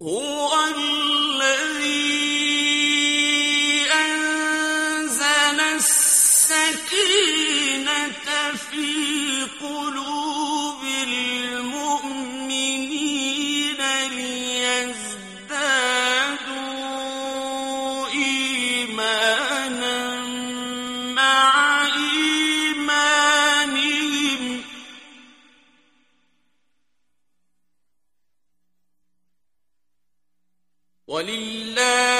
هُوَ الَّذِي أَنزَلَ السَّكِينَةَ فِي قُلُوبِ الْمُؤْمِنِينَ لِيَزْدَادُوا إِيمَانًا مَّعَ إِيمَانِهِمْ ۗ وَلِلَّهِ